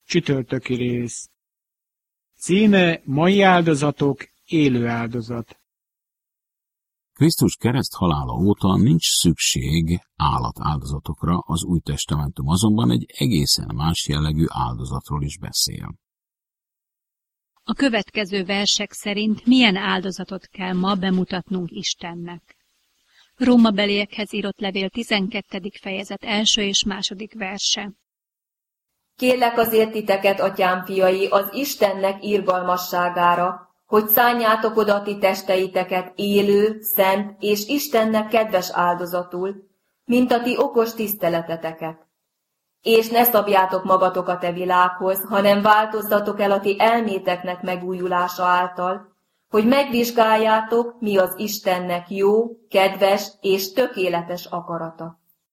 Csütörtöki rész. Címe mai áldozatok, élő áldozat. Krisztus kereszthalála óta nincs szükség állatáldozatokra, az Új Testamentum azonban egy egészen más jellegű áldozatról is beszél. A következő versek szerint milyen áldozatot kell ma bemutatnunk Istennek. Rómabeliekhez írott levél 12. fejezet 1. és 2. verse. Kérlek azért titeket, atyám fiai, az Istennek irgalmasságára, hogy szánjátok oda ti testeiteket élő, szent és Istennek kedves áldozatul, mint a ti okos tiszteleteteket. És ne szabjátok magatokat e világhoz, hanem változzatok el a ti elméteknek megújulása által, hogy megvizsgáljátok, mi az Istennek jó, kedves és tökéletes akarata.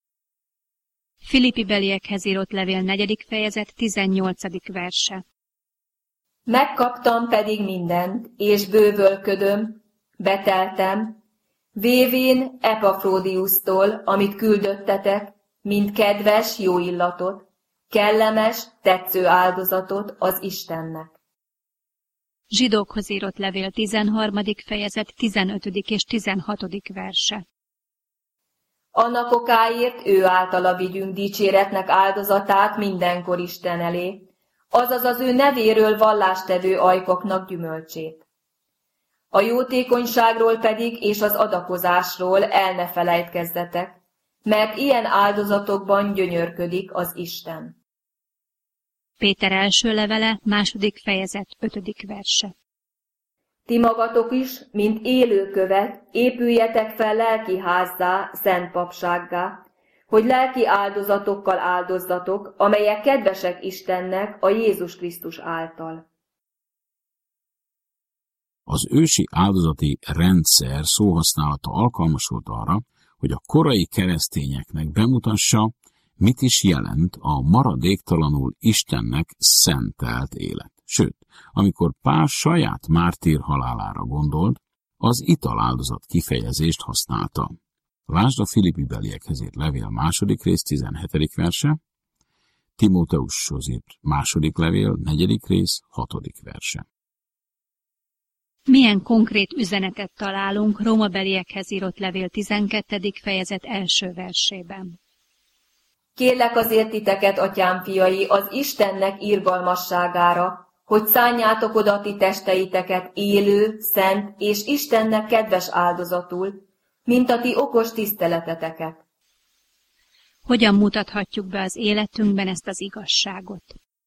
Filippibeliekhez írott levél 4. fejezet 18. verse. Megkaptam pedig mindent, és bővölködöm, beteltem, vévén Epafrodiusztól, amit küldöttetek, mint kedves jó illatot, kellemes, tetsző áldozatot az Istennek. Zsidókhoz írott levél 13. fejezet 15. és 16. verse. Annak okáért ő általa vigyünk dicséretnek áldozatát mindenkor Isten elé, azaz az ő nevéről vallástevő ajkoknak gyümölcsét. A jótékonyságról pedig és az adakozásról el ne felejtkezzetek, mert ilyen áldozatokban gyönyörködik az Isten. Péter első levele, 2. fejezet 5. verse. Ti magatok is, mint élő kövek, épüljetek fel lelki házzá, szent papsággá, hogy lelki áldozatokkal áldozzatok, amelyek kedvesek Istennek a Jézus Krisztus által. Az ősi áldozati rendszer szóhasználata alkalmas volt arra, hogy a korai keresztényeknek bemutassa, mit is jelent a maradéktalanul Istennek szentelt élet. Sőt, amikor Pál saját mártír halálára gondolt, az italáldozat kifejezést használta. Lásd a Filippibeliekhez írt levél 2. rész 17. verse, Timóteushoz írt 2. levél 4. rész 6. verse. Milyen konkrét üzenetet találunk Rómabeliekhez írott levél 12. fejezet 1. versében? Kérlek azért titeket, atyám fiai, az Istennek irgalmasságára, hogy szánjátok oda ti testeiteket élő, szent és Istennek kedves áldozatul, mint a ti okos tiszteleteteket. Hogyan mutathatjuk be az életünkben ezt az igazságot?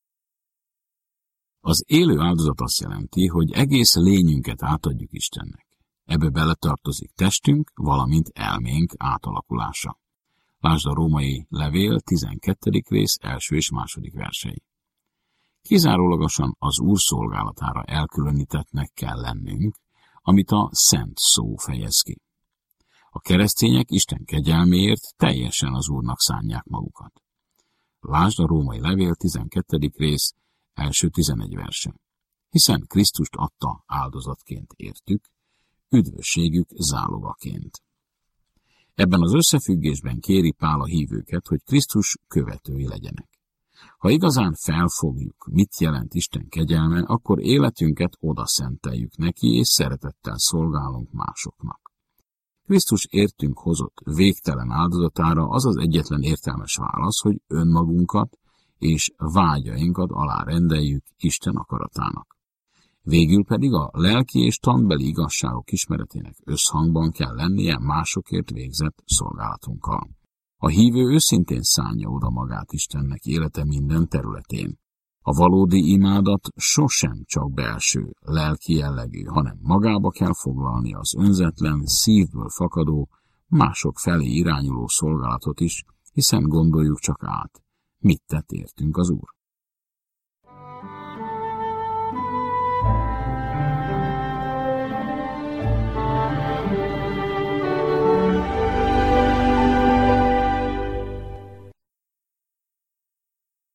Az élő áldozat azt jelenti, hogy egész lényünket átadjuk Istennek. Ebbe beletartozik testünk, valamint elménk átalakulása. Lásd a római levél 12. rész 1. és 2. versei. Kizárólagosan az Úr szolgálatára elkülönítettnek kell lennünk, amit a szent szó fejez ki. A keresztények Isten kegyelméért teljesen az Úrnak szánják magukat. Lásd a római levél 12. rész 1-11 verse. Hiszen Krisztust adta áldozatként értük, üdvösségük zálogaként. Ebben az összefüggésben kéri Pál a hívőket, hogy Krisztus követői legyenek. Ha igazán felfogjuk, mit jelent Isten kegyelme, akkor életünket oda szenteljük neki, és szeretettel szolgálunk másoknak. Krisztus értünk hozott végtelen áldozatára az az egyetlen értelmes válasz, hogy önmagunkat és vágyainkat alárendeljük Isten akaratának. Végül pedig a lelki és tanbeli igazságok ismeretének összhangban kell lennie másokért végzett szolgálatunkkal. A hívő őszintén szánja oda magát Istennek élete minden területén. A valódi imádat sosem csak belső, lelki jellegű, hanem magába kell foglalni az önzetlen, szívből fakadó, mások felé irányuló szolgálatot is, hiszen gondoljuk csak át, mit tett értünk az Úr.